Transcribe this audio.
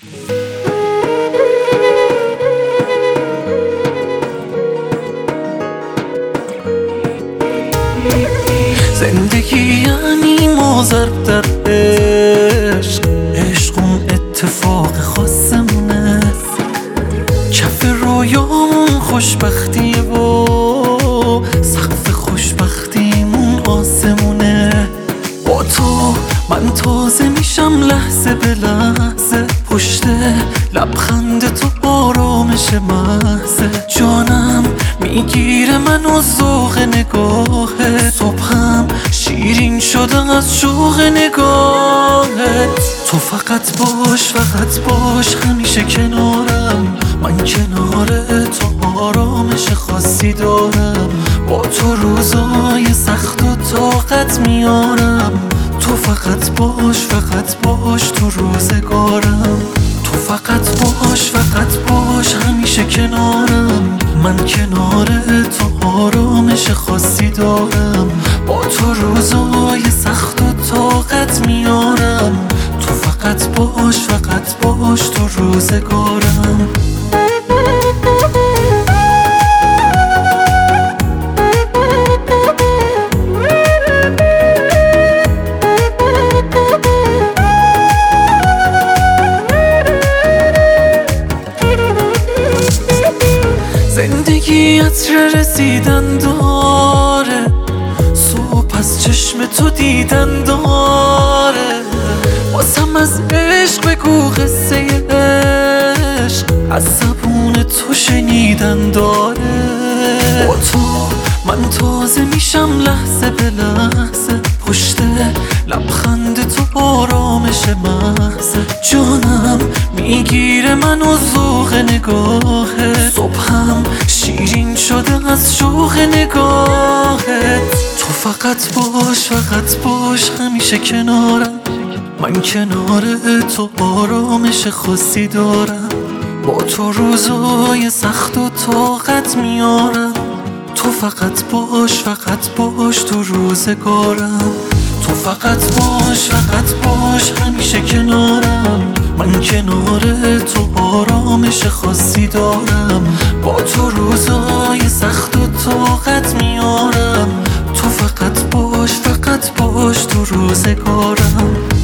زندگی یعنی ما ضرب در عشق، عشق اون اتفاق خاصمونه، کف رویامون خوشبختیه و سقف خوشبختیمون آسمونه. با تو من تازه میشم لحظه به لحظه، پشت لبخند تو آرامش محضه، جانم میگیره منو ذوق نگاهت، صبحم شیرین شده از شوق نگاهت. تو فقط باش همیشه کنارم، من کنار تو آرامش خاصی دارم، با تو روزای سخت و طاقت میارم. تو فقط باش تو روزگارم، تو فقط باش همیشه کنارم، من کنار تو آرامش خاصی دارم، با تو روزای سخت و طاقت میارم. تو فقط باش تو روزگارم. زندگی عطر رسیدن داره، صبح از چشم تو دیدن داره، واسم از عشق بگو قصه عشق، از زبون تو شنیدن داره. با تو من تازه میشم لحظه به لحظه، پشت لبخند تو آرامش محضه، جانم میگیره منو ذوق نگاهت، صبحم شیرین شده از شوق نگاهت. تو فقط باش همیشه کنارم، من کنار تو آرامش خاصی دارم، با تو روزای سخت و طاقت میارم. تو فقط باش تو روزگارم، تو فقط باش همیشه کنارم، من کنار تو آرامش خاصی دارم، با تو روزای سخت و طاقت میارم. تو فقط باش تو روزگارم.